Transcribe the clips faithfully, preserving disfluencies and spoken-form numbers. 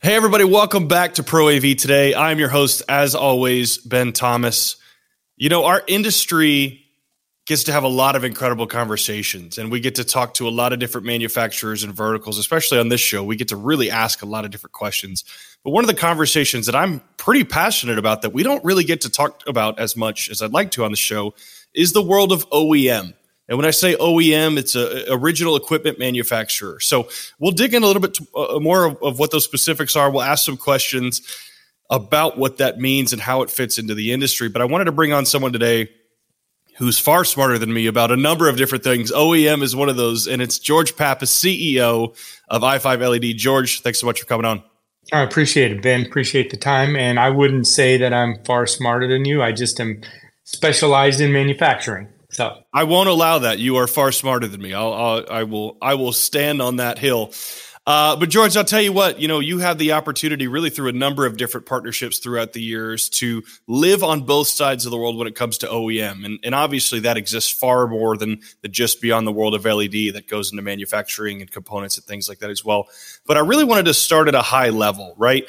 Hey, everybody. Welcome back to Pro A V Today. I'm your host, as always, Ben Thomas. You know, our industry gets to have a lot of incredible conversations, and we get to talk to a lot of different manufacturers and verticals, especially on this show. We get to really ask a lot of different questions. But one of the conversations that I'm pretty passionate about that we don't really get to talk about as much as I'd like to on the show is the world of O E M. And when I say O E M, it's a original equipment manufacturer. So we'll dig in a little bit to, uh, more of, of what those specifics are. We'll ask some questions about what that means and how it fits into the industry. But I wanted to bring on someone today who's far smarter than me about a number of different things. O E M is one of those, and it's George Pappas, C E O of i five L E D. George, thanks so much for coming on. I appreciate it, Ben. Appreciate the time. And I wouldn't say that I'm far smarter than you. I just am specialized in manufacturing. So I won't allow that. You are far smarter than me. I'll, I'll I will I will stand on that hill. Uh, but George, I'll tell you what, you know, you have the opportunity really through a number of different partnerships throughout the years to live on both sides of the world when it comes to O E M. And, and obviously that exists far more than, than just beyond the world of L E D that goes into manufacturing and components and things like that as well. But I really wanted to start at a high level, right?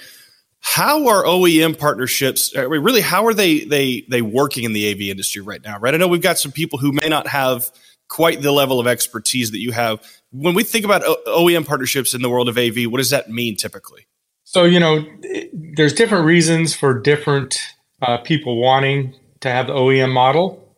How are O E M partnerships, I mean, really, how are they they they working in the A V industry right now, right? I know we've got some people who may not have quite the level of expertise that you have. When we think about O E M partnerships in the world of A V, what does that mean typically? So, you know, there's different reasons for different uh, people wanting to have the O E M model.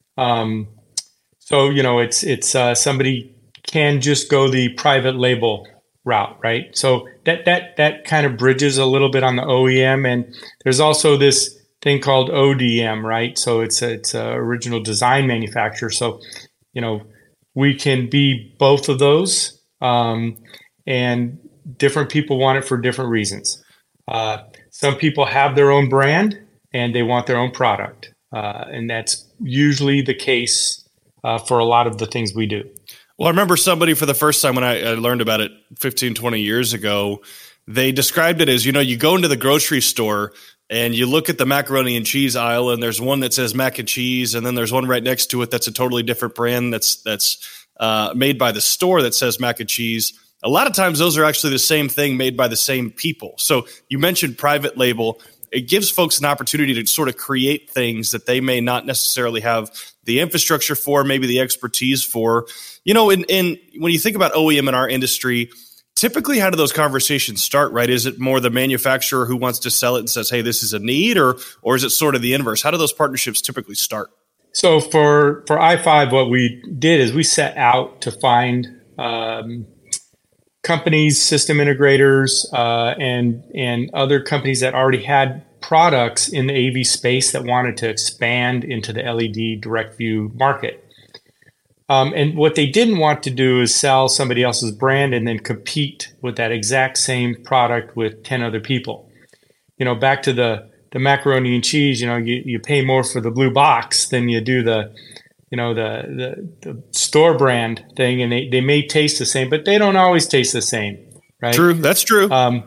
Um, so, you know, it's it's uh, somebody can just go the private label route, right? So that that that kind of bridges a little bit on the O E M, and there's also this thing called O D M, right? So it's a, it's a original design manufacturer. So, you know, we can be both of those, um, and different people want it for different reasons. Uh, some people have their own brand and they want their own product, uh, and that's usually the case uh, for a lot of the things we do. Well, I remember somebody for the first time when I, I learned about it fifteen, twenty years ago, they described it as, you know, you go into the grocery store and you look at the macaroni and cheese aisle and there's one that says mac and cheese. And then there's one right next to it that's a totally different brand that's that's uh, made by the store that says mac and cheese. A lot of times those are actually the same thing made by the same people. So you mentioned private label. It gives folks an opportunity to sort of create things that they may not necessarily have the infrastructure for, maybe the expertise for. You know, in, in when you think about O E M in our industry, typically how do those conversations start, right? Is it more the manufacturer who wants to sell it and says, hey, this is a need, or or is it sort of the inverse? How do those partnerships typically start? So for, for i five, what we did is we set out to find um, companies, system integrators, uh, and and other companies that already had products in the A V space that wanted to expand into the L E D direct view market. Um, and what they didn't want to do is sell somebody else's brand and then compete with that exact same product with ten other people. You know, back to the, the macaroni and cheese, you know, you, you pay more for the blue box than you do the, you know, the, the, the store brand thing. And they, they may taste the same, but they don't always taste the same, right? True. That's true. Um,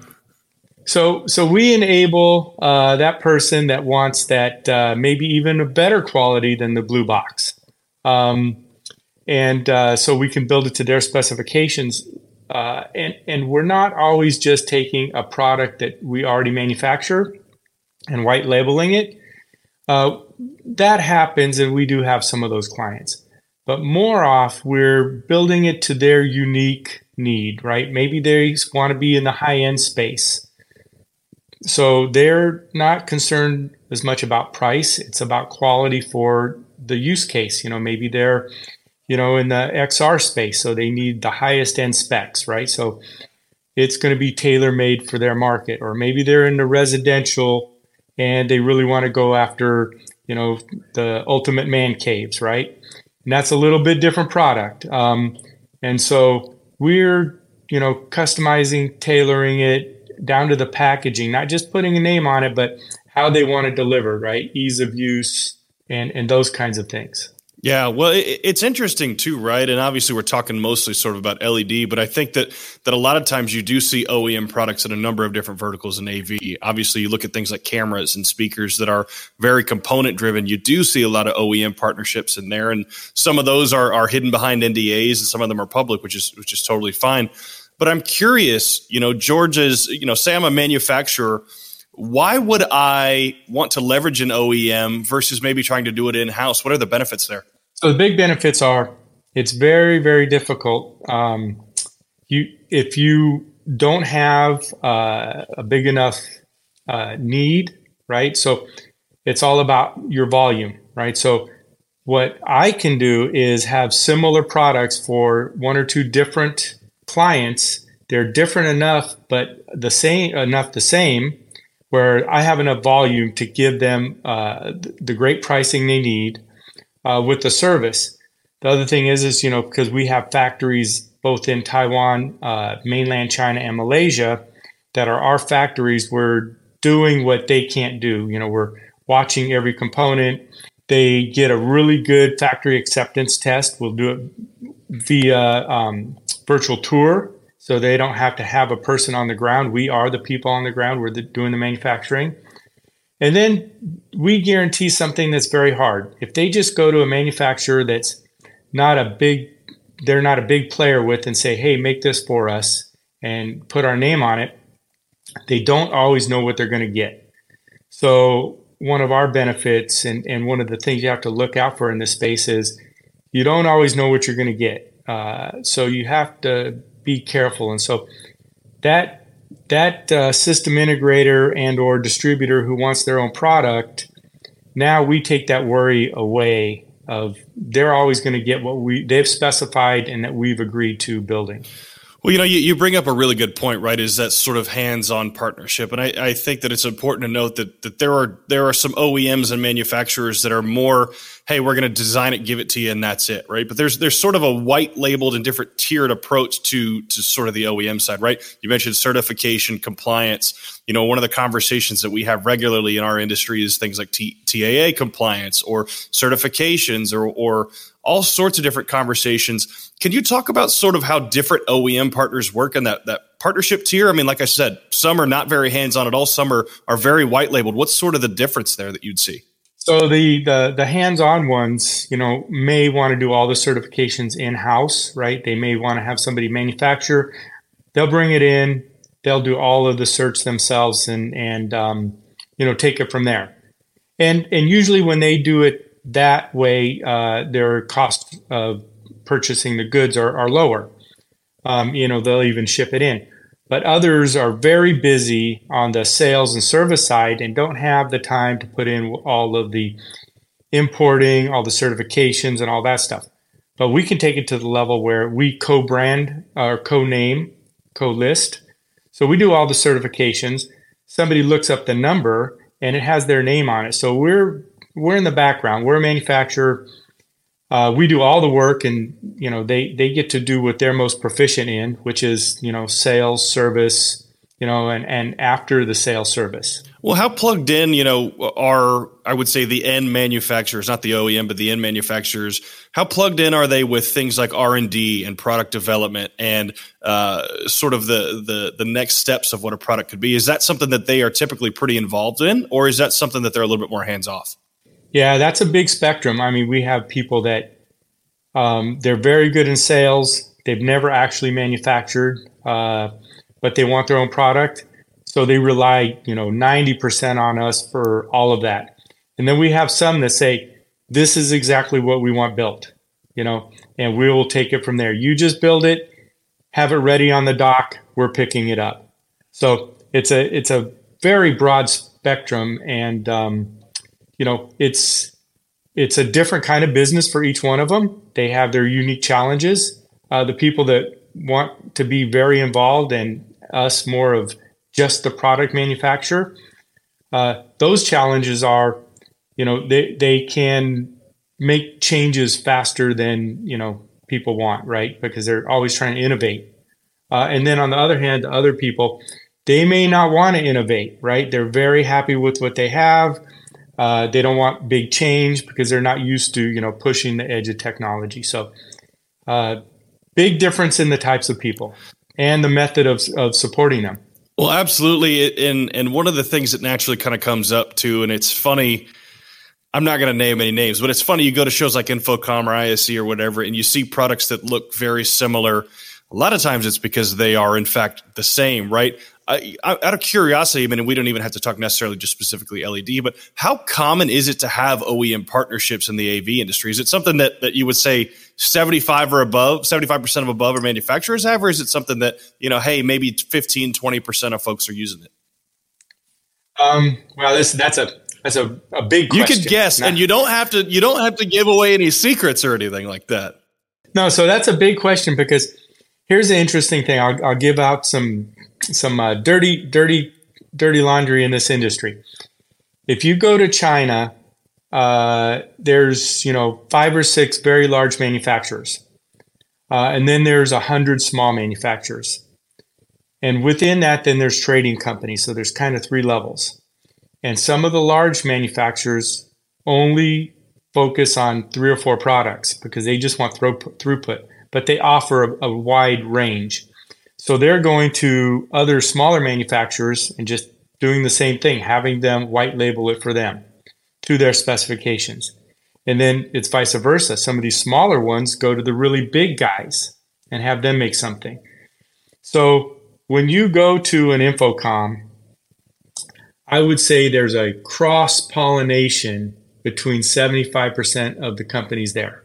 so, so we enable uh, that person that wants that uh, maybe even a better quality than the blue box. Um, And uh, so we can build it to their specifications. Uh, and, and we're not always just taking a product that we already manufacture and white labeling it. Uh, that happens, and we do have some of those clients. But more off, we're building it to their unique need, right? Maybe they want to be in the high-end space. So they're not concerned as much about price. It's about quality for the use case. You know, maybe they're you know, in the X R space. So they need the highest end specs, right? So it's going to be tailor-made for their market. Or maybe they're in the residential and they really want to go after, you know, the ultimate man caves, right? And that's a little bit different product. Um, and so we're, you know, customizing, tailoring it down to the packaging, not just putting a name on it, but how they want it delivered, right? Ease of use and, and those kinds of things. Yeah, well, it, it's interesting too, right? And obviously we're talking mostly sort of about L E D, but I think that that a lot of times you do see O E M products in a number of different verticals in A V. Obviously, you look at things like cameras and speakers that are very component driven. You do see a lot of O E M partnerships in there, and some of those are are hidden behind N D As, and some of them are public, which is which is totally fine. But I'm curious, you know, George's, you know, say I'm a manufacturer, why would I want to leverage an O E M versus maybe trying to do it in-house? What are the benefits there? So the big benefits are it's very, very difficult. Um, you if you don't have uh, a big enough uh, need, right? So it's all about your volume, right? So what I can do is have similar products for one or two different clients. They're different enough, but the same enough the same, where I have enough volume to give them uh, the great pricing they need uh, with the service. The other thing is, is you know, because we have factories both in Taiwan, uh, mainland China, and Malaysia that are our factories. We're doing what they can't do. You know, we're watching every component. They get a really good factory acceptance test. We'll do it via um, virtual tour, so they don't have to have a person on the ground. We are the people on the ground. We're the, doing the manufacturing. And then we guarantee something that's very hard. If they just go to a manufacturer that's not a big, they're not a big player with and say, hey, make this for us and put our name on it, they don't always know what they're going to get. So one of our benefits and, and one of the things you have to look out for in this space is you don't always know what you're going to get. Uh, so you have to be careful. And so that that uh, system integrator and or distributor who wants their own product, now we take that worry away of they're always going to get what we they've specified and that we've agreed to building. Well, you know, you, you bring up a really good point, right? Is that sort of hands-on partnership, and I, I think that it's important to note that that there are there are some O E Ms and manufacturers that are more, hey, we're going to design it, give it to you, and that's it, right? But there's there's sort of a white labeled and different tiered approach to to sort of the O E M side, right? You mentioned certification, compliance. You know, one of the conversations that we have regularly in our industry is things like T- T A A compliance or certifications or or all sorts of different conversations. Can you talk about sort of how different O E M partners work in that, that partnership tier? I mean, like I said, some are not very hands-on at all. Some are, are very white-labeled. What's sort of the difference there that you'd see? So the, the, the hands-on ones, you know, may want to do all the certifications in-house, right? They may want to have somebody manufacture. They'll bring it in. They'll do all of the certs themselves and, and um, you know, take it from there. And, and usually when they do it that way, uh, their cost of purchasing the goods are, are lower. Um, you know, they'll even ship it in. But others are very busy on the sales and service side and don't have the time to put in all of the importing, all the certifications and all that stuff. But we can take it to the level where we co-brand or co-name, co-list. So we do all the certifications. Somebody looks up the number and it has their name on it. So we're we're in the background. We're a manufacturer. Uh, we do all the work, and you know they they get to do what they're most proficient in, which is you know sales, service, you know, and and after the sales service. Well, how plugged in, you know, are, I would say, the end manufacturers, not the O E M, but the end manufacturers, how plugged in are they with things like R and D and product development and uh, sort of the, the the next steps of what a product could be? Is that something that they are typically pretty involved in, or is that something that they're a little bit more hands-off? Yeah, that's a big spectrum. I mean, we have people that um, they're very good in sales. They've never actually manufactured, uh, but they want their own product. So they rely, you know, ninety percent on us for all of that. And then we have some that say, this is exactly what we want built, you know, and we will take it from there. You just build it, have it ready on the dock, we're picking it up. So it's a it's a very broad spectrum, and um, you know, it's it's a different kind of business for each one of them. They have their unique challenges. Uh, the people that want to be very involved and us more of just the product manufacturer, uh, those challenges are, you know, they, they can make changes faster than, you know, people want, right? Because they're always trying to innovate. Uh, and then on the other hand, the other people, they may not want to innovate, right? They're very happy with what they have. Uh, they don't want big change because they're not used to, you know, pushing the edge of technology. So uh, big difference in the types of people and the method of, of supporting them. Well, absolutely. And and one of the things that naturally kind of comes up too, and it's funny, I'm not going to name any names, but it's funny. You go to shows like Infocom or I S C or whatever, and you see products that look very similar. A lot of times it's because they are, in fact, the same, right? I, I, out of curiosity, I mean, we don't even have to talk necessarily just specifically L E D, but how common is it to have O E M partnerships in the A V industry? Is it something that, that you would say seventy-five or above, seventy-five percent of above or manufacturers have, or is it something that, you know, hey, maybe fifteen, twenty percent of folks are using it? Um, well, this, that's a, that's a, a big question. You could guess, Not- and you don't have to, you don't have to give away any secrets or anything like that. No, so that's a big question, because here's the interesting thing. I'll, I'll give out some some uh, dirty, dirty, dirty laundry in this industry. If you go to China, uh, there's you know five or six very large manufacturers, uh, and then there's a hundred small manufacturers, and within that, then there's trading companies. So there's kind of three levels, and some of the large manufacturers only focus on three or four products because they just want throughput, but they offer a, a wide range. So they're going to other smaller manufacturers and just doing the same thing, having them white label it for them to their specifications. And then it's vice versa. Some of these smaller ones go to the really big guys and have them make something. So when you go to an Infocom, I would say there's a cross-pollination between seventy-five percent of the companies there.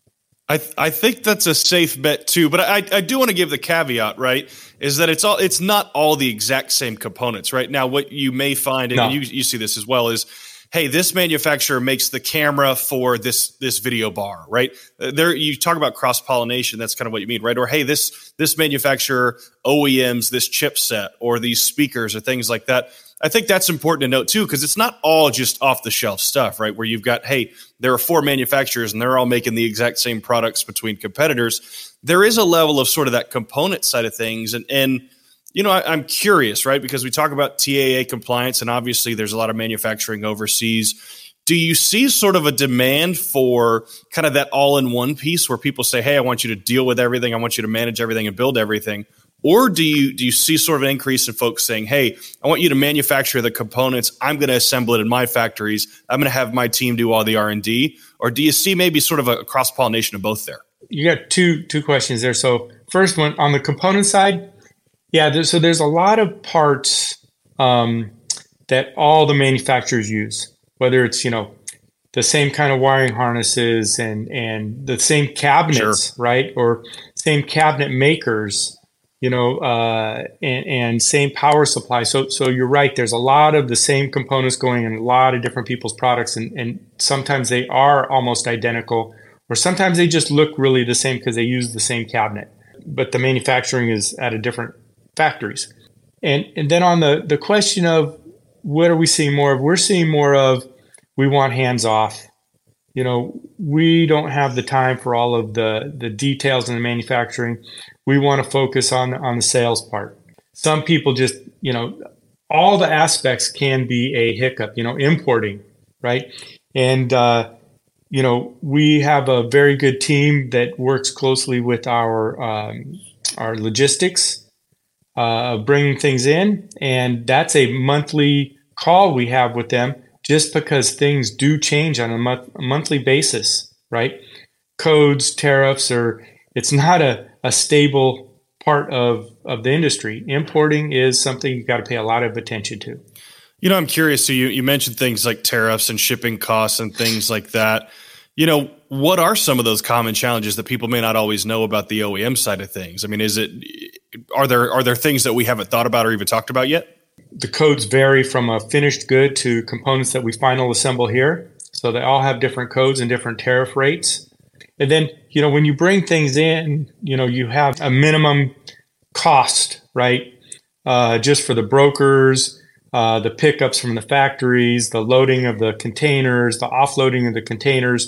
I th- I think that's a safe bet too, but I I do want to give the caveat, right, is that it's all it's not all the exact same components, right? Now, what you may find, and no. you you see this as well, is, hey, this manufacturer makes the camera for this this video bar, right? There, you talk about cross pollination. That's kind of what you mean, right? Or hey, this this manufacturer O E Ms this chipset or these speakers or things like that. I think that's important to note too, because it's not all just off the shelf stuff, right? Where you've got, hey, there are four manufacturers and they're all making the exact same products between competitors. There is a level of sort of that component side of things. And, and you know, I, I'm curious, right? Because we talk about T A A compliance, and obviously there's a lot of manufacturing overseas. Do you see sort of a demand for kind of that all-in-one piece where people say, hey, I want you to deal with everything, I want you to manage everything and build everything? Or do you do you see sort of an increase in folks saying, hey, I want you to manufacture the components, I'm going to assemble it in my factories, I'm going to have my team do all the R and D? Or do you see maybe sort of a cross-pollination of both there? You got two two questions there. So first one, on the component side, yeah, there's, so there's a lot of parts um, that all the manufacturers use, whether it's, you know, the same kind of wiring harnesses and, and the same cabinets, sure. right? Or same cabinet makers, you know, uh, and, and same power supply. So, so you're right. There's a lot of the same components going in a lot of different people's products, and, and sometimes they are almost identical, or sometimes they just look really the same because they use the same cabinet, but the manufacturing is at a different factories. And and then on the the question of what are we seeing more of? We're seeing more of we want hands off. You know, we don't have the time for all of the the details in the manufacturing. We want to focus on on the sales part. Some people just, you know, all the aspects can be a hiccup, you know, importing, right? And, uh, you know, we have a very good team that works closely with our um, our logistics, uh, bringing things in. And that's a monthly call we have with them just because things do change on a, month, a monthly basis, right? Codes, tariffs, or it's not a, a stable part of, of the industry. Importing is something you've got to pay a lot of attention to. You know, I'm curious. So you, you mentioned things like tariffs and shipping costs and things like that. You know, what are some of those common challenges that people may not always know about the O E M side of things? I mean, is it, are there, are there things that we haven't thought about or even talked about yet? The codes vary from a finished good to components that we final assemble here. So they all have different codes and different tariff rates. And then, you know, when you bring things in, you know, you have a minimum cost, right? Uh, just for the brokers, uh, the pickups from the factories, the loading of the containers, the offloading of the containers.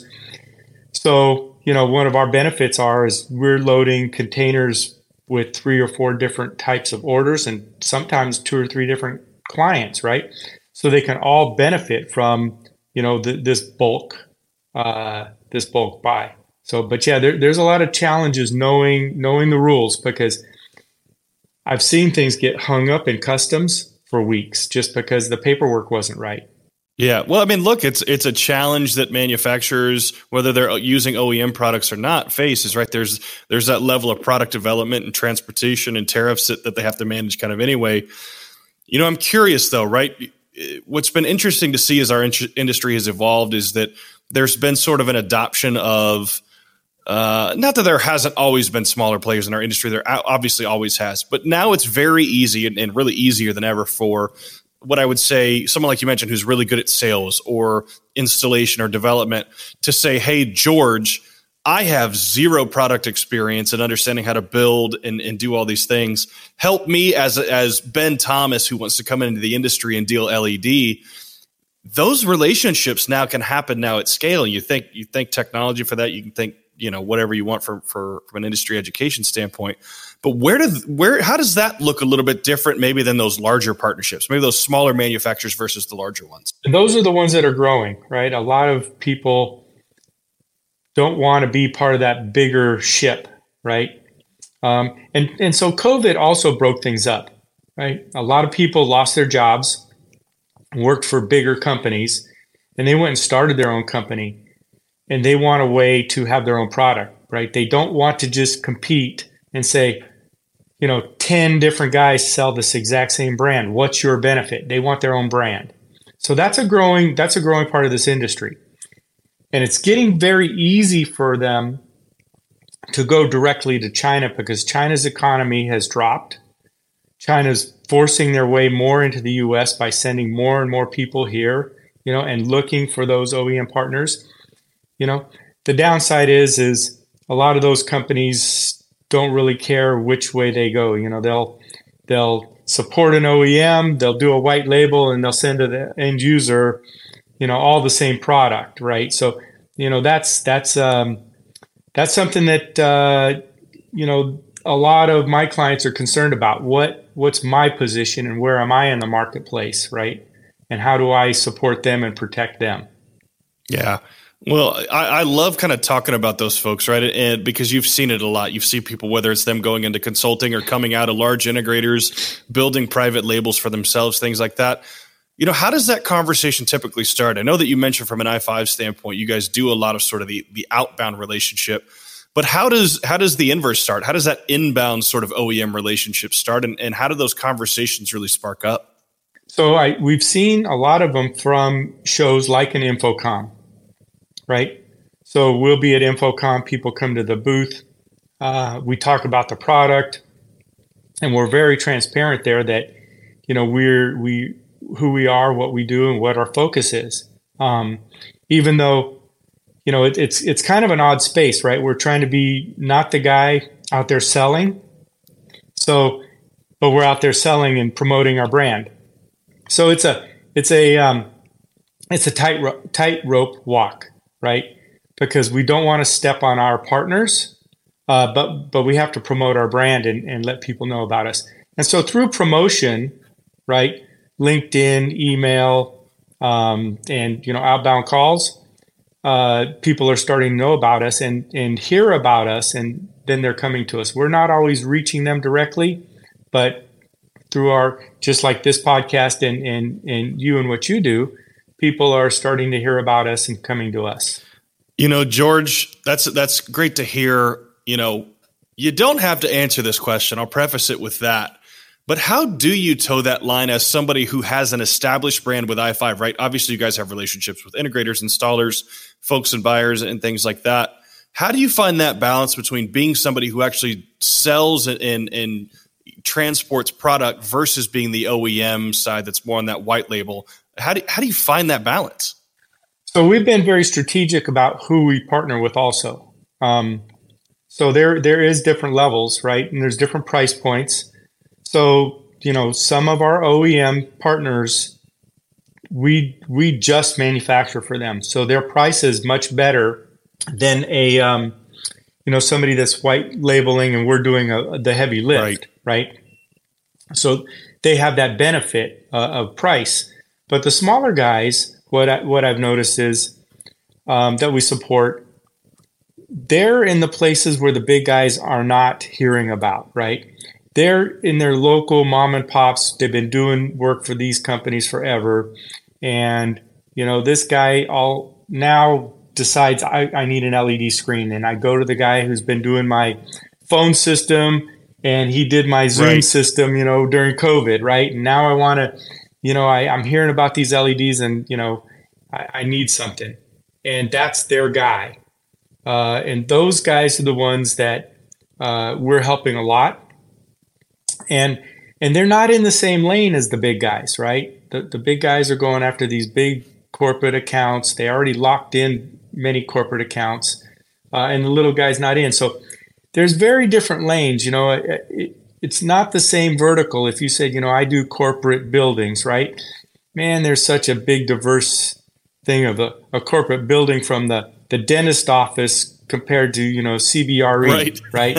So, you know, one of our benefits are is we're loading containers with three or four different types of orders and sometimes two or three different clients, right? So they can all benefit from, you know, the, this bulk, uh, this bulk buy. So, but yeah, there, there's a lot of challenges knowing knowing the rules, because I've seen things get hung up in customs for weeks just because the paperwork wasn't right. Yeah. Well, I mean, look, it's it's a challenge that manufacturers, whether they're using O E M products or not, face is right. There's there's that level of product development and transportation and tariffs that, that they have to manage kind of anyway. You know, I'm curious though, right? What's been interesting to see as our in- industry has evolved is that there's been sort of an adoption of, uh, not that there hasn't always been smaller players in our industry, there obviously always has, but now it's very easy and, and really easier than ever for what I would say, someone like you mentioned, who's really good at sales or installation or development, to say, hey, George, I have zero product experience and understanding how to build and, and do all these things. Help me as, as Ben Thomas, who wants to come into the industry and deal L E D. Those relationships now can happen now at scale. You think, you think technology for that, you can think, you know, whatever you want for, for, from an industry education standpoint. But where do where how does that look a little bit different maybe than those larger partnerships, maybe those smaller manufacturers versus the larger ones? And those are the ones that are growing, right? A lot of people don't want to be part of that bigger ship, right? Um, and, and so COVID also broke things up, right? A lot of people lost their jobs, worked for bigger companies, and they went and started their own company. And they want a way to have their own product, right? They don't want to just compete and say, you know, ten different guys sell this exact same brand. What's your benefit? They want their own brand. So that's a growing, that's a growing part of this industry. And it's getting very easy for them to go directly to China because China's economy has dropped. China's forcing their way more into the U S by sending more and more people here, you know, and looking for those O E M partners. You know, the downside is, is a lot of those companies don't really care which way they go. You know, they'll, they'll support an O E M, they'll do a white label, and they'll send to the end user, you know, all the same product, right? So, you know, that's, that's, um, that's something that, uh, you know, a lot of my clients are concerned about. What, what's my position and where am I in the marketplace, right? And how do I support them and protect them? Yeah. Well, I, I love kind of talking about those folks, right? And because you've seen it a lot. You've seen people, whether it's them going into consulting or coming out of large integrators, building private labels for themselves, things like that. You know, how does that conversation typically start? I know that you mentioned from an I five standpoint, you guys do a lot of sort of the, the outbound relationship, but how does, how does the inverse start? How does that inbound sort of O E M relationship start? And, and how do those conversations really spark up? So I, we've seen a lot of them from shows like an InfoComm. Right. So we'll be at InfoComm. People come to the booth. Uh, we talk about the product, and we're very transparent there that, you know, we're we who we are, what we do, and what our focus is. Um, even though, you know, it, it's it's kind of an odd space, right? We're trying to be not the guy out there selling. So, but we're out there selling and promoting our brand. So it's a it's a um, it's a tight tightrope walk. Right? Because we don't want to step on our partners, uh, but but we have to promote our brand and, and let people know about us. And so through promotion, right, LinkedIn, email, um, and you know outbound calls, uh, people are starting to know about us and and hear about us, and then they're coming to us. We're not always reaching them directly, but through our, just like this podcast and and and you and what you do, people are starting to hear about us and coming to us. You know, George, that's that's great to hear. You know, you don't have to answer this question. I'll preface it with that. But how do you toe that line as somebody who has an established brand with I five, right? Obviously, you guys have relationships with integrators, installers, folks and buyers and things like that. How do you find that balance between being somebody who actually sells and, and, and transports product versus being the O E M side that's more on that white label? How do, how do you find that balance? So we've been very strategic about who we partner with also. Um, so there there is different levels, right? And there's different price points. So, you know, some of our O E M partners, we we just manufacture for them. So their price is much better than a, um, you know, somebody that's white labeling and we're doing a, the heavy lift, right? right? So they have that benefit uh, of price. But the smaller guys, what I, what I've noticed is um, that we support, they're in the places where the big guys are not hearing about, right? They're in their local mom and pops. They've been doing work for these companies forever, and you know, this guy all now decides I, I need an L E D screen, and I go to the guy who's been doing my phone system, and he did my Zoom right. system, you know, during COVID, right? And now I want to, you know, I, I'm hearing about these L E Ds, and you know, I, I need something, and that's their guy. Uh, and those guys are the ones that uh, we're helping a lot, and and they're not in the same lane as the big guys, right? The the big guys are going after these big corporate accounts. They already locked in many corporate accounts, uh, and the little guy's not in. So there's very different lanes. You know, it, it, it's not the same vertical. If you said, you know, I do corporate buildings, right? Man, there's such a big diverse thing of a, a corporate building from the the dentist office compared to, you know, C B R E, right? right?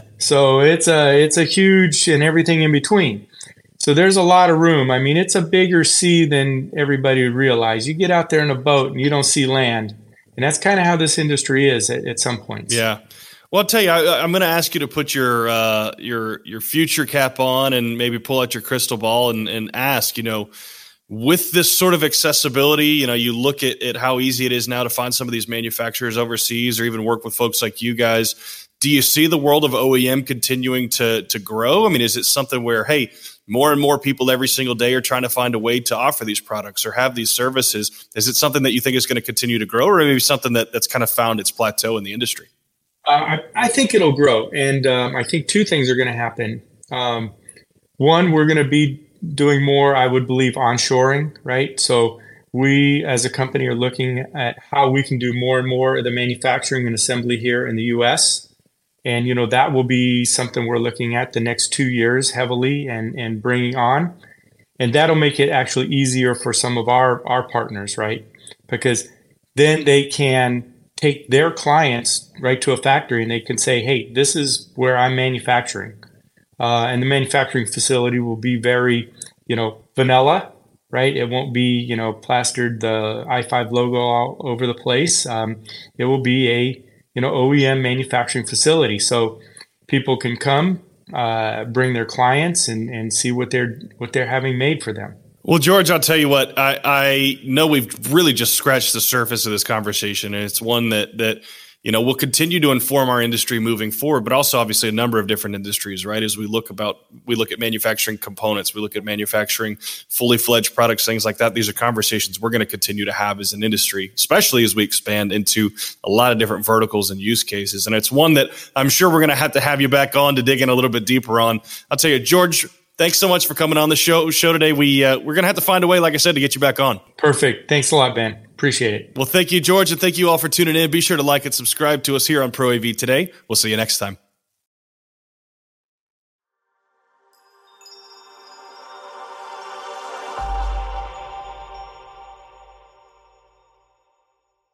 So it's a it's a huge, and everything in between. So there's a lot of room. I mean, it's a bigger sea than everybody would realize. You get out there in a boat and you don't see land, and that's kind of how this industry is at, at some points. Yeah. Well, I'll tell you, I, I'm going to ask you to put your uh, your your future cap on and maybe pull out your crystal ball and, and ask, you know, with this sort of accessibility, you know, you look at, at how easy it is now to find some of these manufacturers overseas or even work with folks like you guys. Do you see the world of O E M continuing to to grow? I mean, is it something where, hey, more and more people every single day are trying to find a way to offer these products or have these services? Is it something that you think is going to continue to grow, or maybe something that, that's kind of found its plateau in the industry? Uh, I, I think it'll grow. And um, I think two things are going to happen. Um, one, we're going to be doing more, I would believe, onshoring, right? So we as a company are looking at how we can do more and more of the manufacturing and assembly here in the U S. And, you know, that will be something we're looking at the next two years heavily and, and bringing on. And that'll make it actually easier for some of our, our partners, right? Because then they can take their clients right to a factory and they can say, hey, this is where I'm manufacturing. Uh, and the manufacturing facility will be very, you know, vanilla, right? It won't be, you know, plastered the i five logo all over the place. Um, it will be a, you know, O E M manufacturing facility. So people can come, uh, bring their clients and, and see what they're what they're having made for them. Well, George, I'll tell you what, I, I know we've really just scratched the surface of this conversation, and it's one that that you know will continue to inform our industry moving forward, but also obviously a number of different industries, right? As we look about, we look at manufacturing components, we look at manufacturing fully fledged products, things like that. These are conversations we're going to continue to have as an industry, especially as we expand into a lot of different verticals and use cases. And it's one that I'm sure we're going to have to have you back on to dig in a little bit deeper on. I'll tell you, George, thanks so much for coming on the show show today. We, uh, we're going to have to find a way, like I said, to get you back on. Perfect. Thanks a lot, Ben. Appreciate it. Well, thank you, George, and thank you all for tuning in. Be sure to like and subscribe to us here on Pro A V Today. We'll see you next time.